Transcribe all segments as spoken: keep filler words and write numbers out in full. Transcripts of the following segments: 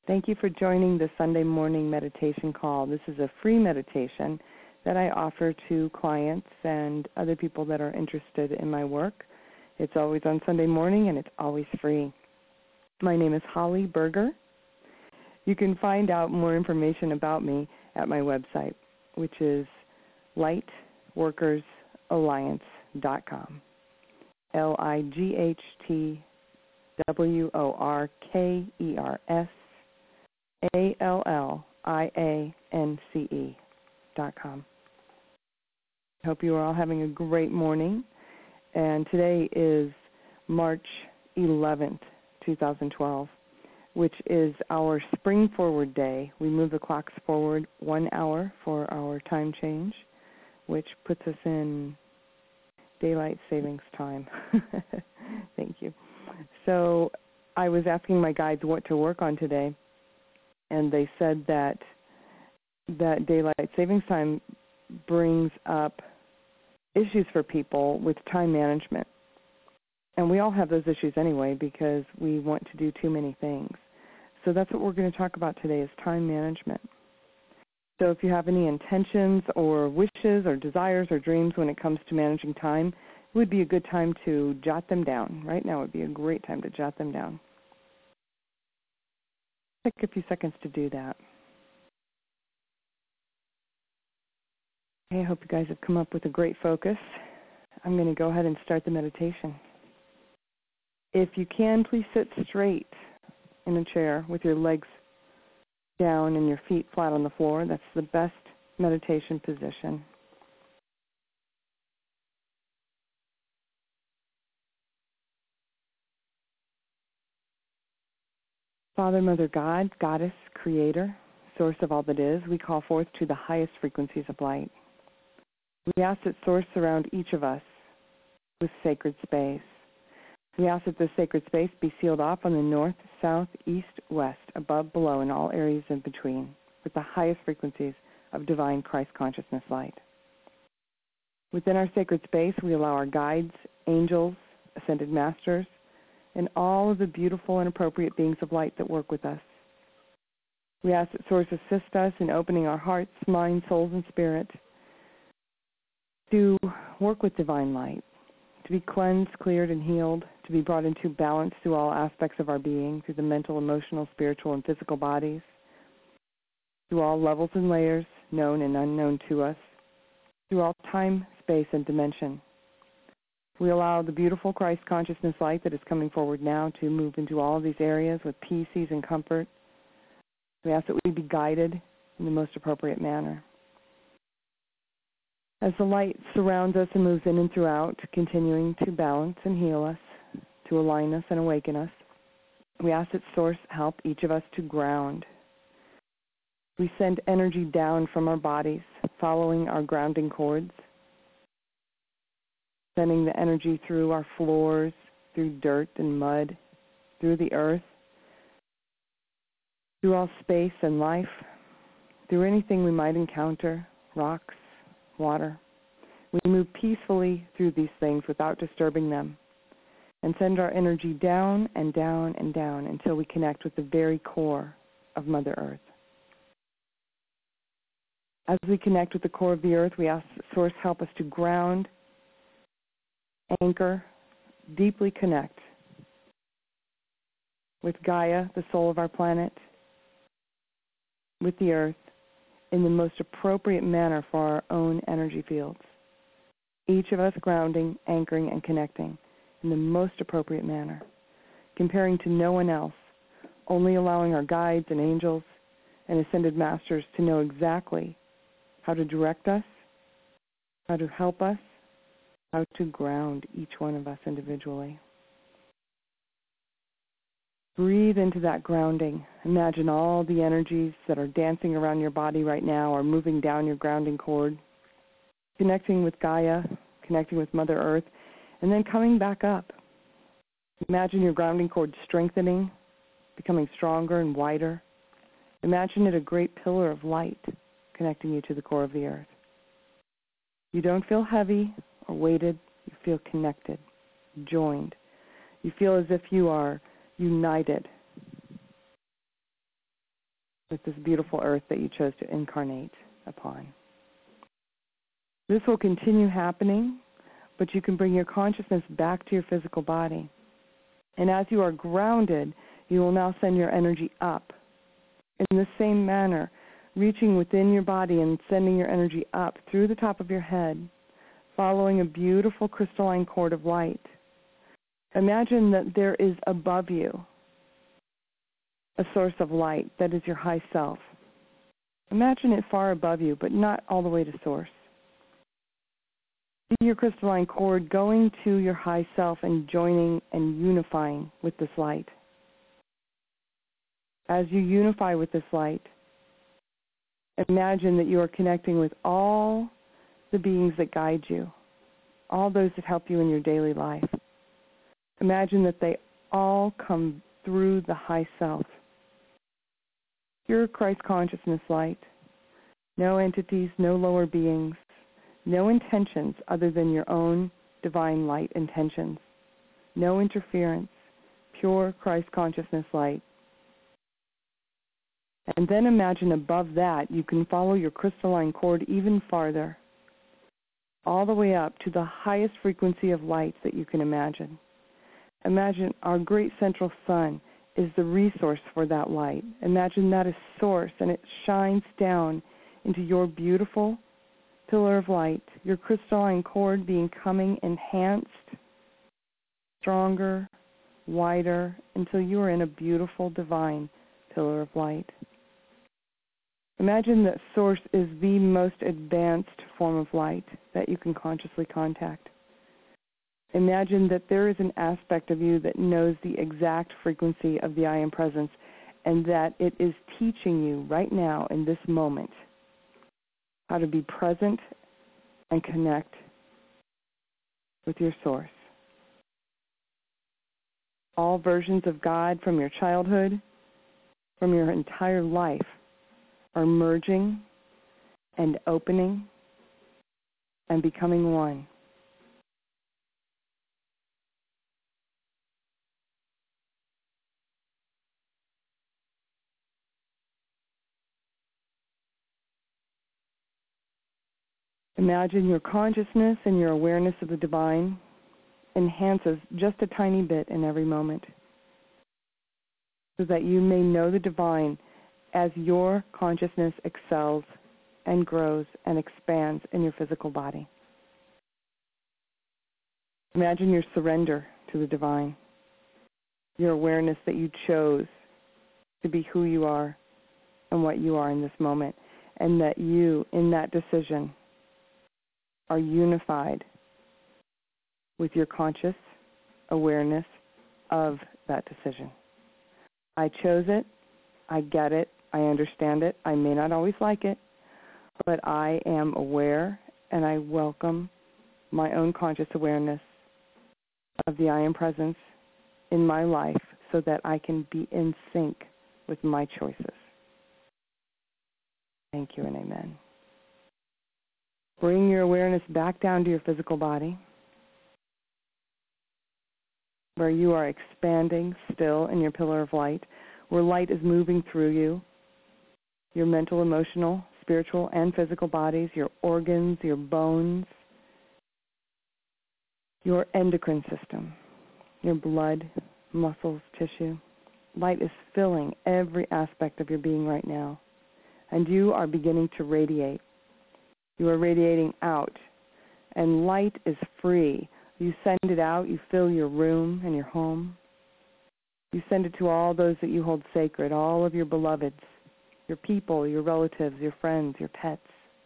Thank you for joining the Sunday morning meditation call. This is a free meditation that I offer to clients and other people that are interested in my work. It's always on Sunday morning and it's always free. My name is Holly Berger. You can find out more information about me at my website, which is light workers alliance dot com. L I G H T W O R K E R S A L L I A N C E dot com. I hope you are all having a great morning. And today is March eleventh, twenty twelve, which is our Spring Forward Day. We move the clocks forward one hour for our time change, which puts us in daylight savings time. Thank you. So I was asking my guides what to work on today, and they said that that daylight savings time brings up issues for people with time management. And we all have those issues anyway because we want to do too many things. So that's what we're going to talk about today is time management. So if you have any intentions or wishes or desires or dreams when it comes to managing time, it would be a good time to jot them down. Right now would be a great time to jot them down. Take a few seconds to do that. Okay, I hope you guys have come up with a great focus. I'm going to go ahead and start the meditation. If you can, please sit straight in a chair with your legs down and your feet flat on the floor. That's the best meditation position. Father, Mother, God, Goddess, Creator, Source of all that is, we call forth to the highest frequencies of light. We ask that Source surround each of us with sacred space. We ask that this sacred space be sealed off on the north, south, east, west, above, below, and all areas in between with the highest frequencies of divine Christ consciousness light. Within our sacred space, we allow our guides, angels, ascended masters, and all of the beautiful and appropriate beings of light that work with us. We ask that Source assist us in opening our hearts, minds, souls, and spirit to work with divine light, to be cleansed, cleared, and healed, to be brought into balance through all aspects of our being, through the mental, emotional, spiritual, and physical bodies, through all levels and layers, known and unknown to us, through all time, space, and dimension. We allow the beautiful Christ consciousness light that is coming forward now to move into all of these areas with peace, ease, and comfort. We ask that we be guided in the most appropriate manner. As the light surrounds us and moves in and throughout, continuing to balance and heal us, to align us and awaken us, we ask that Source help each of us to ground. We send energy down from our bodies, following our grounding cords, sending the energy through our floors, through dirt and mud, through the earth, through all space and life, through anything we might encounter, rocks, water. We move peacefully through these things without disturbing them and send our energy down and down and down until we connect with the very core of Mother Earth. As we connect with the core of the earth, we ask Source help us to ground, anchor, deeply connect with Gaia, the soul of our planet, with the earth, in the most appropriate manner for our own energy fields. Each of us grounding, anchoring, and connecting in the most appropriate manner, comparing to no one else, only allowing our guides and angels and ascended masters to know exactly how to direct us, how to help us, how to ground each one of us individually. Breathe into that grounding. Imagine all the energies that are dancing around your body right now or moving down your grounding cord, connecting with Gaia, connecting with Mother Earth, and then coming back up. Imagine your grounding cord strengthening, becoming stronger and wider. Imagine it a great pillar of light connecting you to the core of the earth. You don't feel heavy or weighted. You feel connected, joined. You feel as if you are united. with this beautiful earth that you chose to incarnate upon. This will continue happening, but you can bring your consciousness back to your physical body. And as you are grounded, you will now send your energy up. In the same manner, reaching within your body and sending your energy up through the top of your head, following a beautiful crystalline cord of light. Imagine that there is above you a source of light that is your high self. Imagine it far above you, but not all the way to source. See your crystalline cord going to your high self and joining and unifying with this light. As you unify with this light, imagine that you are connecting with all the beings that guide you, all those that help you in your daily life. Imagine that they all come through the high self. Pure Christ consciousness light. No entities, no lower beings, no intentions other than your own divine light intentions. No interference. Pure Christ consciousness light. And then imagine above that you can follow your crystalline cord even farther, all the way up to the highest frequency of light that you can imagine. Imagine our great central sun is the resource for that light. Imagine that is source, and it shines down into your beautiful pillar of light, your crystalline cord being coming enhanced, stronger, wider, until you are in a beautiful divine pillar of light. Imagine that source is the most advanced form of light that you can consciously contact. Imagine that there is an aspect of you that knows the exact frequency of the I Am Presence, and that it is teaching you right now in this moment how to be present and connect with your source. All versions of God from your childhood, from your entire life, are merging and opening and becoming one. Imagine your consciousness and your awareness of the divine enhances just a tiny bit in every moment, so that you may know the divine as your consciousness excels and grows and expands in your physical body. Imagine your surrender to the divine, your awareness that you chose to be who you are and what you are in this moment, and that you, in that decision, are unified with your conscious awareness of that decision. I chose it. I get it. I understand it. I may not always like it, but I am aware, and I welcome my own conscious awareness of the I Am Presence in my life so that I can be in sync with my choices. Thank you and amen. Bring your awareness back down to your physical body, where you are expanding still in your pillar of light, where light is moving through you, your mental, emotional, spiritual, and physical bodies, your organs, your bones, your endocrine system, your blood, muscles, tissue. Light is filling every aspect of your being right now, and you are beginning to radiate. You are radiating out, and light is free. You send it out, you fill your room and your home. You send it to all those that you hold sacred, all of your beloveds, your people, your relatives, your friends, your pets.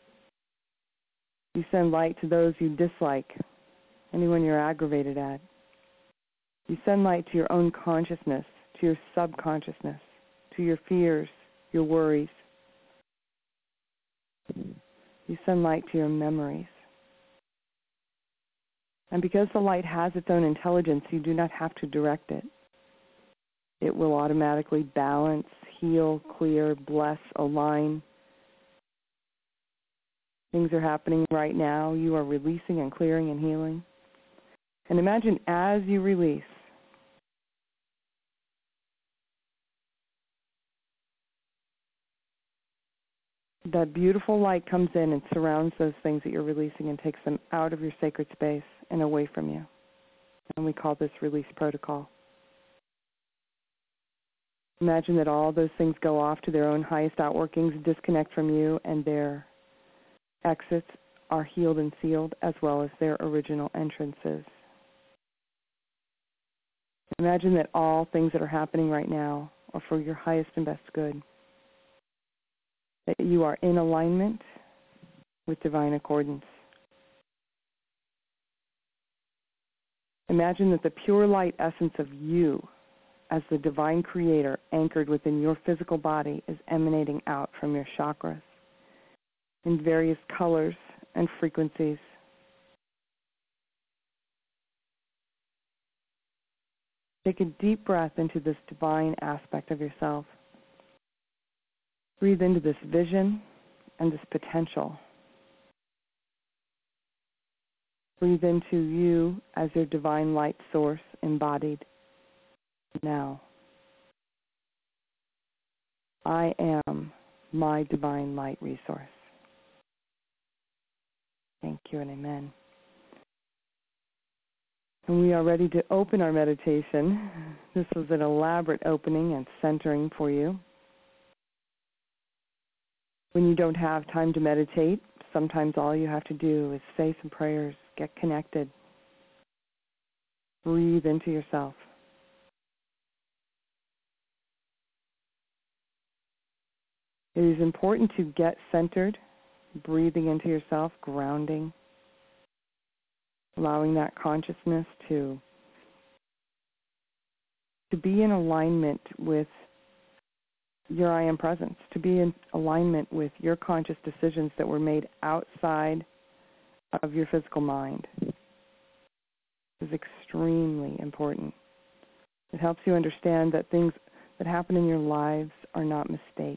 You send light to those you dislike, anyone you're aggravated at. You send light to your own consciousness, to your subconsciousness, to your fears, your worries. You send light to your memories. And because the light has its own intelligence, you do not have to direct it. It will automatically balance, heal, clear, bless, align. Things are happening right now. You are releasing and clearing and healing. And imagine as you release, that beautiful light comes in and surrounds those things that you're releasing and takes them out of your sacred space and away from you. And we call this release protocol. Imagine that all those things go off to their own highest outworkings, disconnect from you, and their exits are healed and sealed, as well as their original entrances. Imagine that all things that are happening right now are for your highest and best good, that you are in alignment with divine accordance. Imagine that the pure light essence of you as the divine creator anchored within your physical body is emanating out from your chakras in various colors and frequencies. Take a deep breath into this divine aspect of yourself. Breathe into this vision and this potential. Breathe into you as your divine light source embodied now. I am my divine light resource. Thank you and amen. And we are ready to open our meditation. This was an elaborate opening and centering for you. When you don't have time to meditate, sometimes all you have to do is say some prayers, get connected, breathe into yourself. It is important to get centered, breathing into yourself, grounding, allowing that consciousness to, to be in alignment with your I am presence, to be in alignment with your conscious decisions that were made outside of your physical mind. This is extremely important. It helps you understand that things that happen in your lives are not mistakes.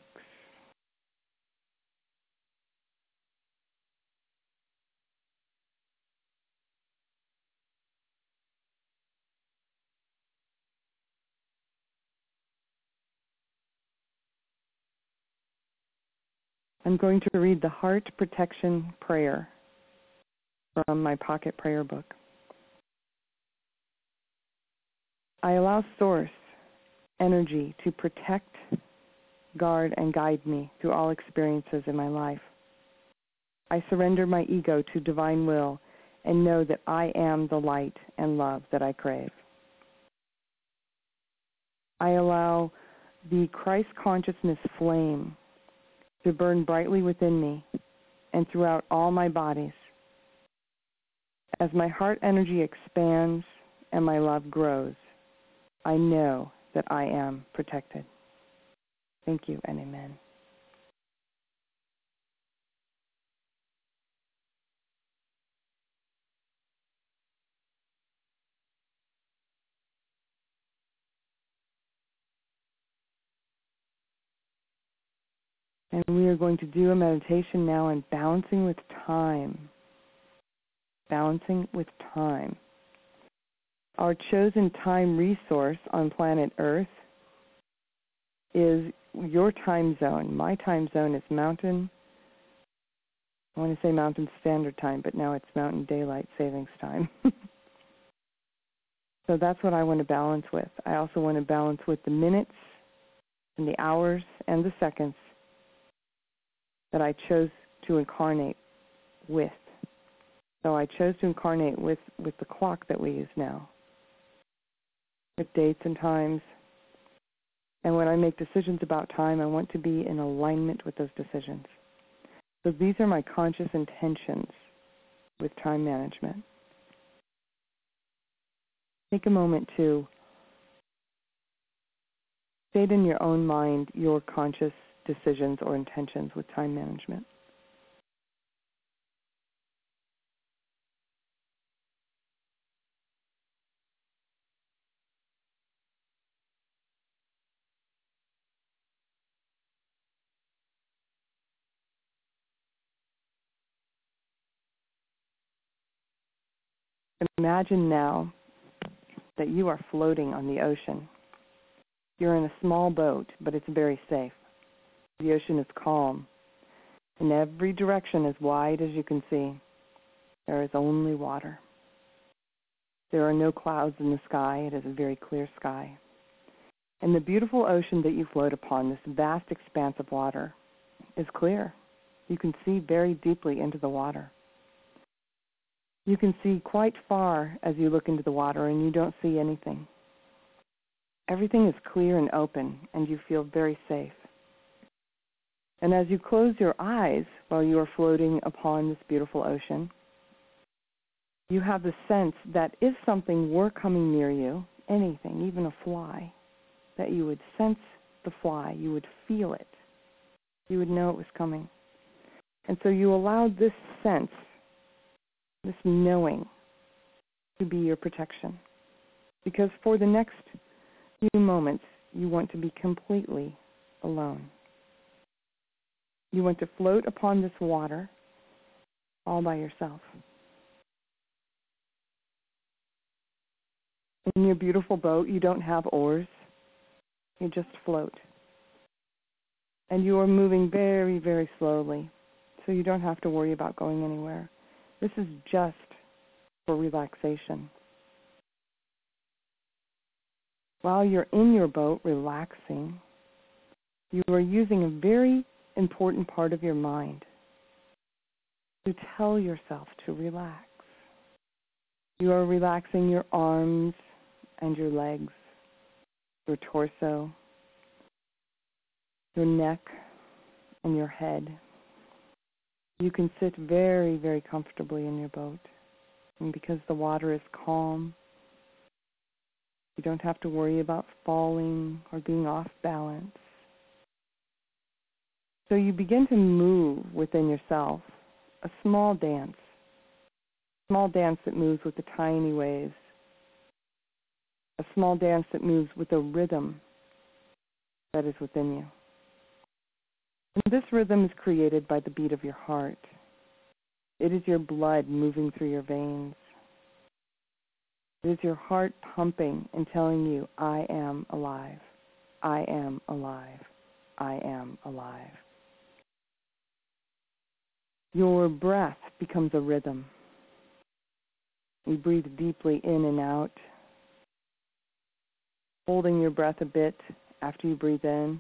I'm going to read the Heart Protection Prayer from my pocket prayer book. I allow Source energy to protect, guard, and guide me through all experiences in my life. I surrender my ego to divine will and know that I am the light and love that I crave. I allow the Christ consciousness flame to burn brightly within me and throughout all my bodies. As my heart energy expands and my love grows, I know that I am protected. Thank you and amen. And we are going to do a meditation now on balancing with time. Balancing with time. Our chosen time resource on planet Earth is your time zone. My time zone is Mountain, I want to say Mountain Standard Time, but now it's Mountain Daylight Savings Time. So that's what I want to balance with. I also want to balance with the minutes and the hours and the seconds that I chose to incarnate with. So I chose to incarnate with, with the clock that we use now, with dates and times. And when I make decisions about time, I want to be in alignment with those decisions. So these are my conscious intentions with time management. Take a moment to state in your own mind your conscious decisions or intentions with time management. Imagine now that you are floating on the ocean. You're in a small boat, but it's very safe. The ocean is calm. In every direction, as wide as you can see, there is only water. There are no clouds in the sky. It is a very clear sky. And the beautiful ocean that you float upon, this vast expanse of water, is clear. You can see very deeply into the water. You can see quite far as you look into the water, and you don't see anything. Everything is clear and open, and you feel very safe. And as you close your eyes while you are floating upon this beautiful ocean, you have the sense that if something were coming near you, anything, even a fly, that you would sense the fly, you would feel it, you would know it was coming. And so you allow this sense, this knowing, to be your protection. Because for the next few moments, you want to be completely alone. You want to float upon this water all by yourself. In your beautiful boat, you don't have oars. You just float. And you are moving very, very slowly, so you don't have to worry about going anywhere. This is just for relaxation. While you're in your boat relaxing, you are using a very important part of your mind to tell yourself to relax. You are relaxing your arms and your legs, your torso, your neck, and your head. You can sit very, very comfortably in your boat. And because the water is calm, you don't have to worry about falling or being off balance. So you begin to move within yourself, a small dance, a small dance that moves with the tiny waves, a small dance that moves with a rhythm that is within you. And this rhythm is created by the beat of your heart. It is your blood moving through your veins. It is your heart pumping and telling you, I am alive. I am alive. I am alive. Your breath becomes a rhythm. You breathe deeply in and out, holding your breath a bit after you breathe in.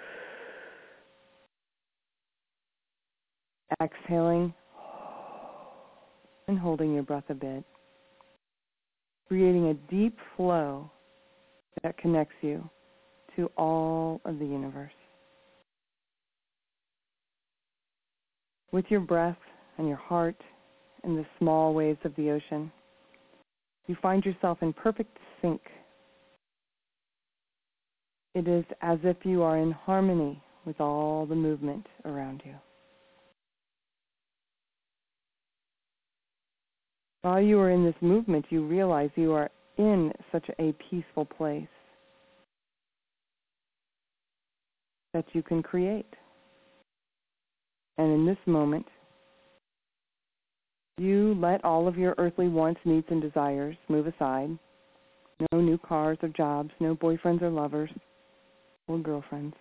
Exhaling and holding your breath a bit, creating a deep flow that connects you to all of the universe. With your breath and your heart and the small waves of the ocean, you find yourself in perfect sync. It is as if you are in harmony with all the movement around you. While you are in this movement, you realize you are in such a peaceful place that you can create. And in this moment, you let all of your earthly wants, needs, and desires move aside. No new cars or jobs, no boyfriends or lovers or girlfriends.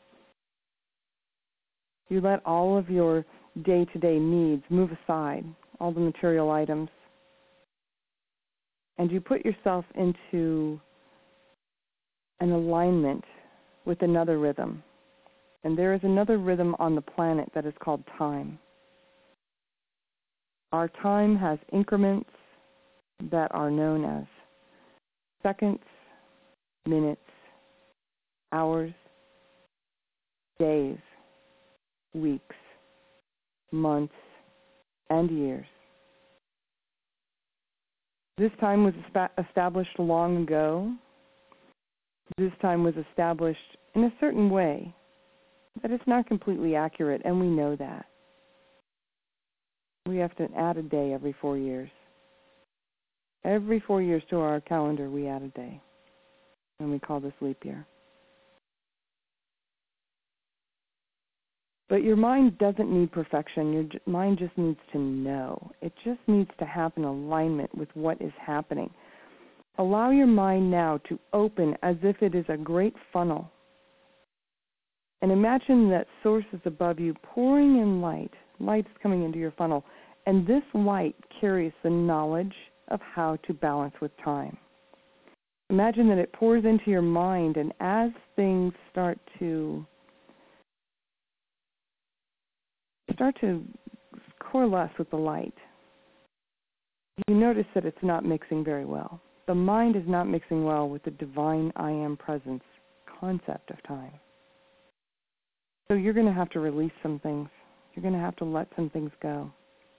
You let all of your day-to-day needs move aside, all the material items, and you put yourself into an alignment with another rhythm. And there is another rhythm on the planet that is called time. Our time has increments that are known as seconds, minutes, hours, days, weeks, months, and years. This time was established long ago. This time was established in a certain way that it's not completely accurate, and we know that. We have to add a day every four years. Every four years to our calendar, we add a day, and we call this leap year. But your mind doesn't need perfection. Your j- mind just needs to know. It just needs to have an alignment with what is happening. Allow your mind now to open as if it is a great funnel And imagine that source is above you, pouring in light. Light is coming into your funnel. And this light carries the knowledge of how to balance with time. Imagine that it pours into your mind, and as things start to start to coalesce with the light, you notice that it's not mixing very well. The mind is not mixing well with the divine I am presence concept of time. So you're going to have to release some things. You're going to have to let some things go.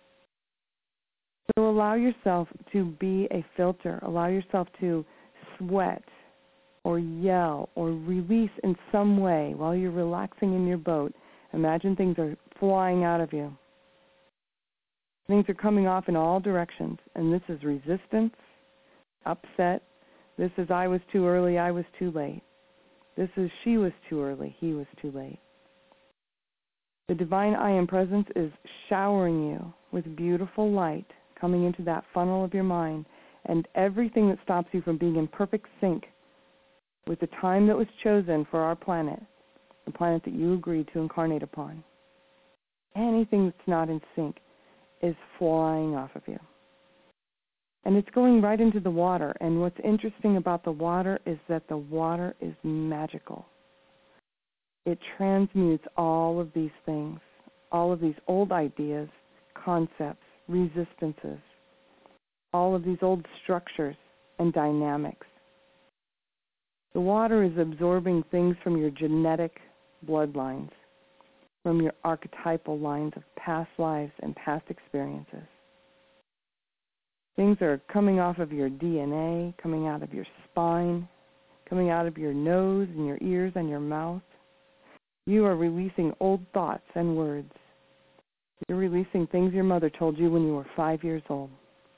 So allow yourself to be a filter. Allow yourself to sweat or yell or release in some way while you're relaxing in your boat. Imagine things are flying out of you. Things are coming off in all directions, and this is resistance, upset. This is I was too early, I was too late. This is she was too early, he was too late. The divine I am presence is showering you with beautiful light coming into that funnel of your mind, and everything that stops you from being in perfect sync with the time that was chosen for our planet, the planet that you agreed to incarnate upon. Anything that's not in sync is flying off of you. And it's going right into the water. And what's interesting about the water is that the water is magical. It transmutes all of these things, all of these old ideas, concepts, resistances, all of these old structures and dynamics. The water is absorbing things from your genetic bloodlines, from your archetypal lines of past lives and past experiences. Things are coming off of your D N A, coming out of your spine, coming out of your nose and your ears and your mouth. You are releasing old thoughts and words. You're releasing things your mother told you when you were five years old.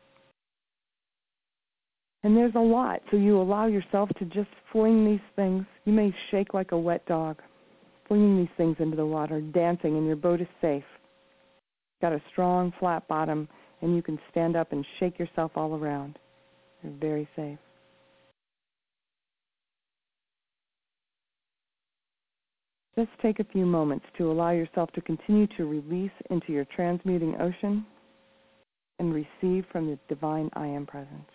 And there's a lot, so you allow yourself to just fling these things. You may shake like a wet dog, flinging these things into the water, dancing, and your boat is safe. Got a strong, flat bottom, and you can stand up and shake yourself all around. You're very safe. Just take a few moments to allow yourself to continue to release into your transmuting ocean and receive from the divine I am presence.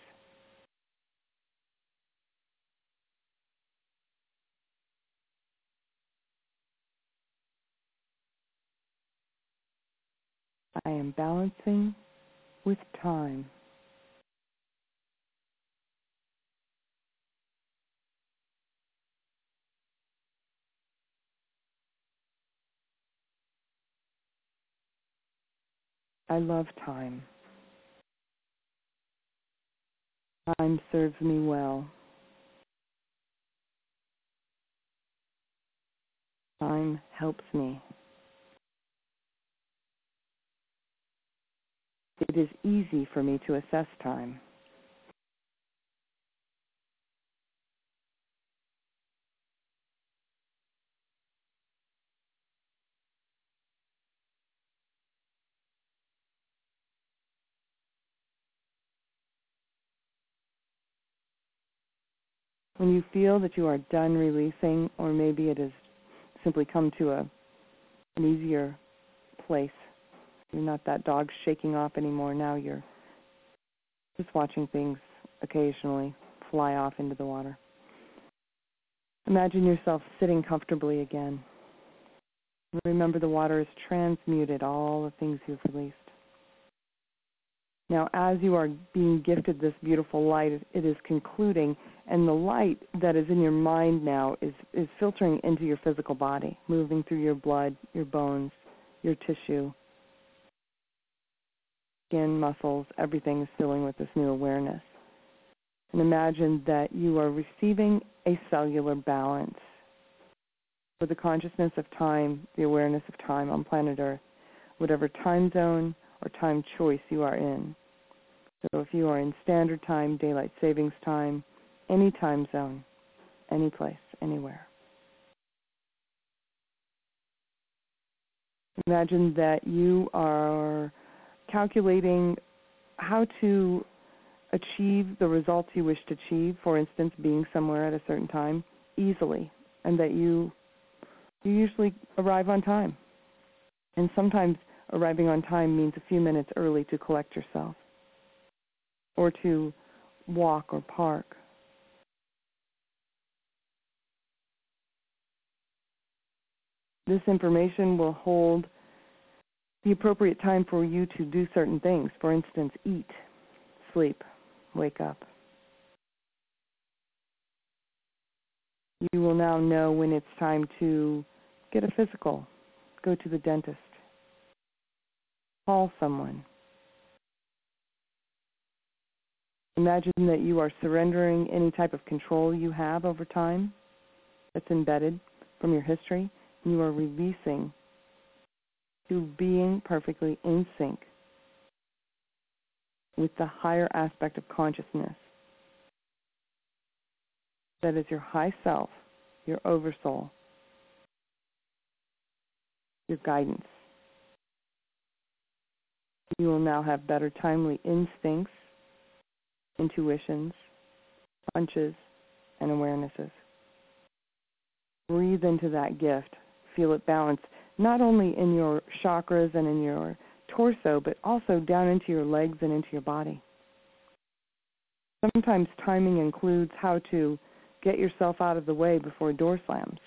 I am balancing with time. I love time. Time serves me well. Time helps me. It is easy for me to assess time. When you feel that you are done releasing, or maybe it has simply come to a, an easier place, you're not that dog shaking off anymore. Now you're just watching things occasionally fly off into the water. Imagine yourself sitting comfortably again. Remember, the water has transmuted all the things you've released. Now, as you are being gifted this beautiful light, it is concluding, and the light that is in your mind now is, is filtering into your physical body, moving through your blood, your bones, your tissue, skin, muscles, everything is filling with this new awareness. And imagine that you are receiving a cellular balance for the consciousness of time, the awareness of time on planet Earth, whatever time zone or time choice you are in. So if you are in standard time, daylight savings time, any time zone, any place, anywhere. Imagine that you are calculating how to achieve the results you wish to achieve, for instance, being somewhere at a certain time, easily, and that you you usually arrive on time. And sometimes arriving on time means a few minutes early to collect yourself or to walk or park. This information will hold the appropriate time for you to do certain things. For instance, eat, sleep, wake up. You will now know when it's time to get a physical, go to the dentist, call someone. Imagine that you are surrendering any type of control you have over time that's embedded from your history, and you are releasing to being perfectly in sync with the higher aspect of consciousness. That is your high self, your oversoul, your guidance. You will now have better timely instincts, intuitions, hunches, and awarenesses. Breathe into that gift. Feel it balance not only in your chakras and in your torso, but also down into your legs and into your body. Sometimes timing includes how to get yourself out of the way before a door slams.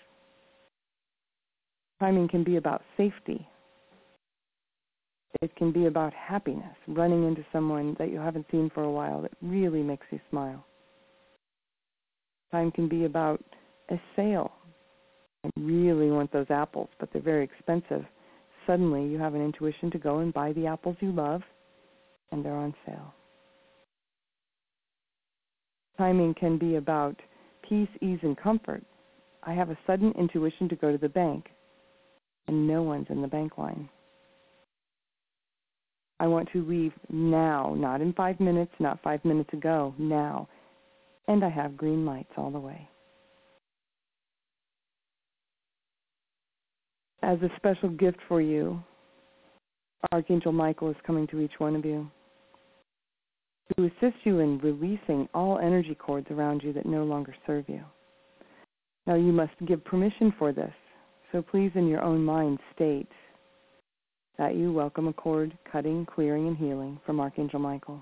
Timing can be about safety. It can be about happiness, running into someone that you haven't seen for a while that really makes you smile. Time can be about a sale. I really want those apples, but they're very expensive. Suddenly you have an intuition to go and buy the apples you love, and they're on sale. Timing can be about peace, ease, and comfort. I have a sudden intuition to go to the bank, and no one's in the bank line. I want to leave now, not in five minutes, not five minutes ago, now. And I have green lights all the way. As a special gift for you, Archangel Michael is coming to each one of you to assist you in releasing all energy cords around you that no longer serve you. Now you must give permission for this, so please in your own mind state that you welcome a cord cutting, clearing, and healing from Archangel Michael.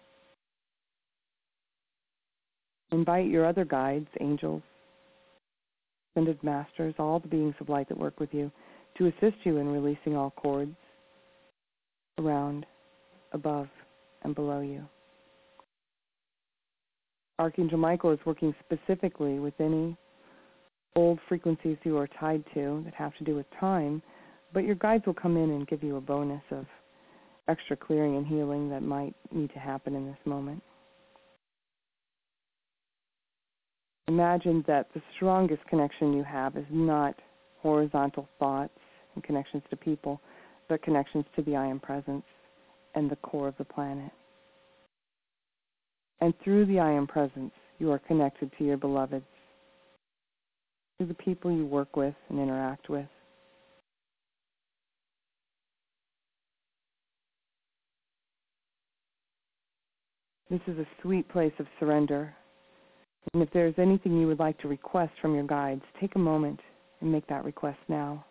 Invite your other guides, angels, ascended masters, all the beings of light that work with you, to assist you in releasing all cords around, above, and below you. Archangel Michael is working specifically with any old frequencies you are tied to that have to do with time, but your guides will come in and give you a bonus of extra clearing and healing that might need to happen in this moment. Imagine that the strongest connection you have is not horizontal thoughts and connections to people, but connections to the I Am Presence and the core of the planet. And through the I Am Presence, you are connected to your beloveds, to the people you work with and interact with. This is a sweet place of surrender. And if there's anything you would like to request from your guides, take a moment and make that request now.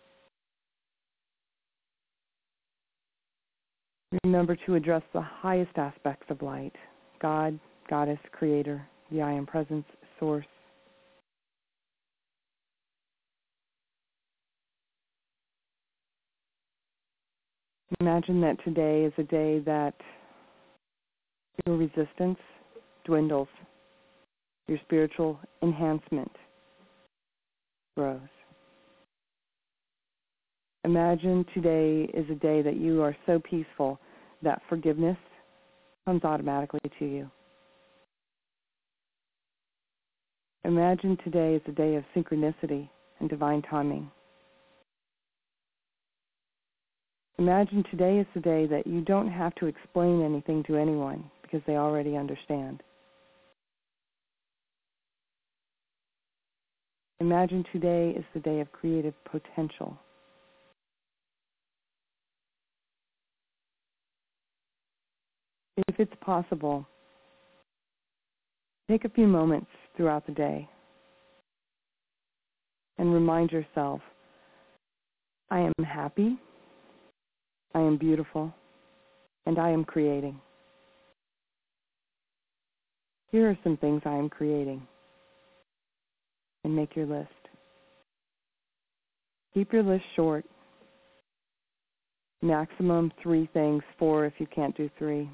Remember to address the highest aspects of light: God, Goddess, Creator, the I Am Presence, Source. Imagine that today is a day that your resistance dwindles, your spiritual enhancement grows. Imagine today is a day that you are so peaceful that forgiveness comes automatically to you. Imagine today is a day of synchronicity and divine timing. Imagine today is the day that you don't have to explain anything to anyone because they already understand. Imagine today is the day of creative potential. If it's possible, take a few moments throughout the day and remind yourself I am happy, I am beautiful, and I am creating. Here are some things I am creating. And make your list. Keep your list short. Maximum three things, four if you can't do three.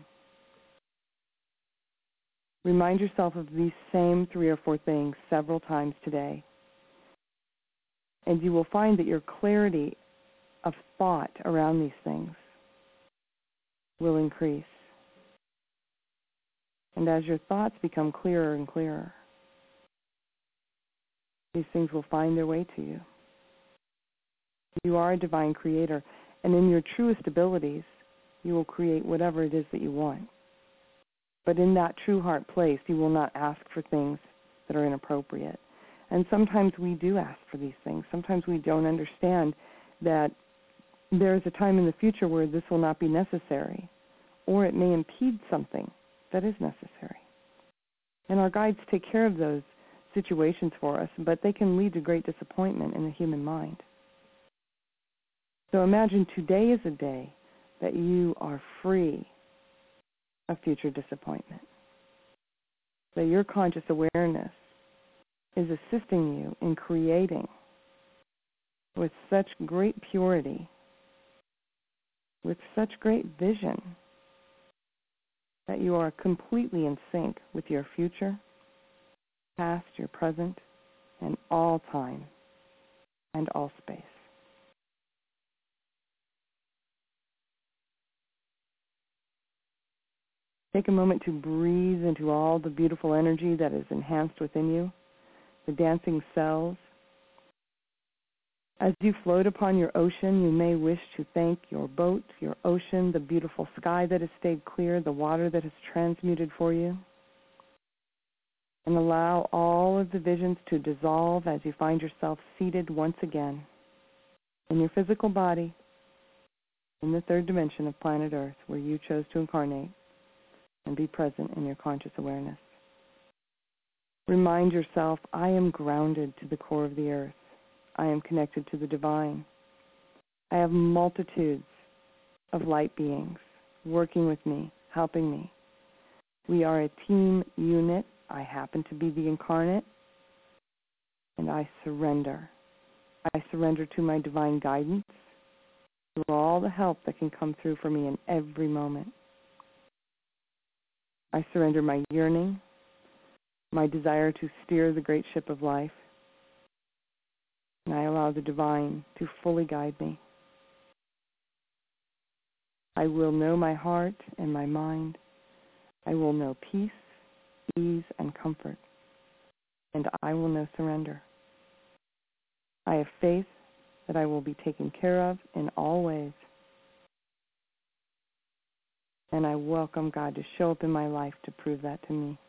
Remind yourself of these same three or four things several times today. And you will find that your clarity of thought around these things will increase. And as your thoughts become clearer and clearer, these things will find their way to you. You are a divine creator, and in your truest abilities, you will create whatever it is that you want. But in that true heart place, you will not ask for things that are inappropriate. And sometimes we do ask for these things. Sometimes we don't understand that there is a time in the future where this will not be necessary, or it may impede something that is necessary. And our guides take care of those situations for us, but they can lead to great disappointment in the human mind. So imagine today is a day that you are free of future disappointment. That your conscious awareness is assisting you in creating with such great purity, with such great vision, that you are completely in sync with your future, past, your present, and all time and all space. Take a moment to breathe into all the beautiful energy that is enhanced within you, the dancing cells. As you float upon your ocean, you may wish to thank your boat, your ocean, the beautiful sky that has stayed clear, the water that has transmuted for you. And allow all of the visions to dissolve as you find yourself seated once again in your physical body, in the third dimension of planet Earth, where you chose to incarnate and be present in your conscious awareness. Remind yourself, I am grounded to the core of the earth. I am connected to the divine. I have multitudes of light beings working with me, helping me. We are a team unit. I happen to be the incarnate, and I surrender. I surrender to my divine guidance, to all the help that can come through for me in every moment. I surrender my yearning, my desire to steer the great ship of life, and I allow the divine to fully guide me. I will know my heart and my mind. I will know peace, ease, and comfort, and I will know surrender. I have faith that I will be taken care of in all ways, and I welcome God to show up in my life to prove that to me.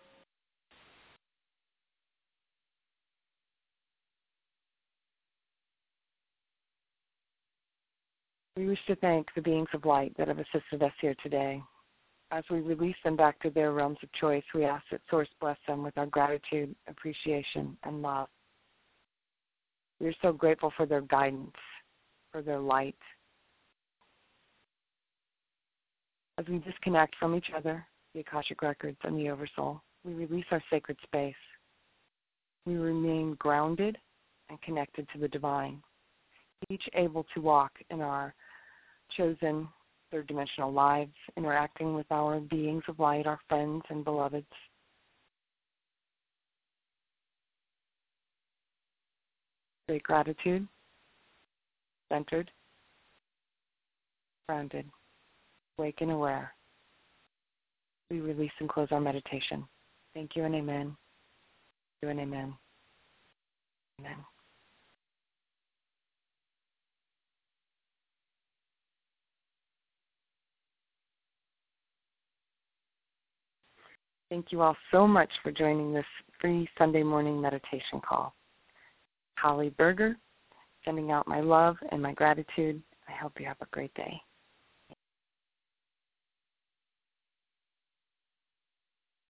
We wish to thank the beings of light that have assisted us here today. As we release them back to their realms of choice, we ask that Source bless them with our gratitude, appreciation, and love. We are so grateful for their guidance, for their light. As we disconnect from each other, the Akashic Records, and the Oversoul, we release our sacred space. We remain grounded and connected to the divine, each able to walk in our chosen third-dimensional lives, interacting with our beings of light, our friends and beloveds. Great gratitude, centered, grounded, awake and aware. We release and close our meditation. Thank you and amen. Thank you and amen. Amen. Thank you all so much for joining this free Sunday morning meditation call. Holly Berger, sending out my love and my gratitude. I hope you have a great day.